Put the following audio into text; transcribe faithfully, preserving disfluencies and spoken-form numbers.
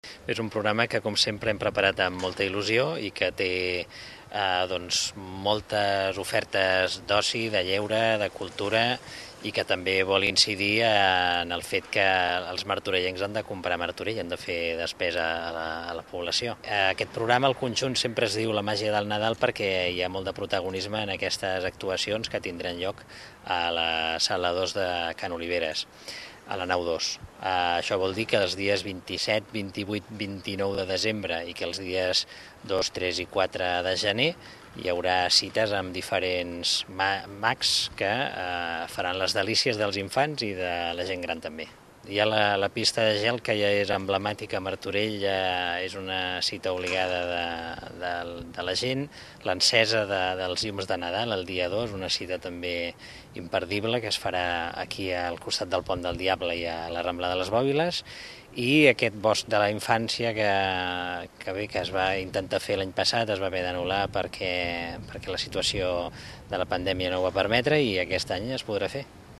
És un programa que, com sempre, hem preparat amb molta il·lusió i que té eh, doncs, moltes ofertes d'oci, de lleure, de cultura, i que també vol incidir en el fet que els martorellencs han de comprar Martorell, han de fer despesa a la, a la població. Aquest programa, al conjunt, sempre es diu La màgia del Nadal perquè hi ha molt de protagonisme en aquestes actuacions que tindran lloc a la sala dos de Can Oliveres, a la nau dos. Uh, això vol dir que els dies vint-i-set, vint-i-vuit, vint-i-nou de desembre i que els dies dos, tres i quatre de gener hi haurà cites amb diferents mags que uh, faran les delícies dels infants i de la gent gran també. Hi ha la, la pista de gel, que ja és emblemàtica a Martorell, ja és una cita obligada de, de, de la gent. L'encesa de, dels llums de Nadal, el dia dos, una cita també imperdible, que es farà aquí al costat del Pont del Diable i a la Rambla de les Bòbiles. I aquest bosc de la infància que, que bé, que es va intentar fer l'any passat, es va haver d'anul·lar perquè, perquè la situació de la pandèmia no ho va permetre, i aquest any es podrà fer.